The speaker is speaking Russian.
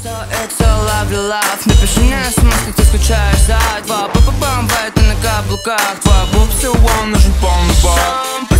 It's all lovely love. Напиши мне смс, как ты скучаешь за два. Па-па-бам, на каблуках. Твоя пупса, вам нужен полный бак.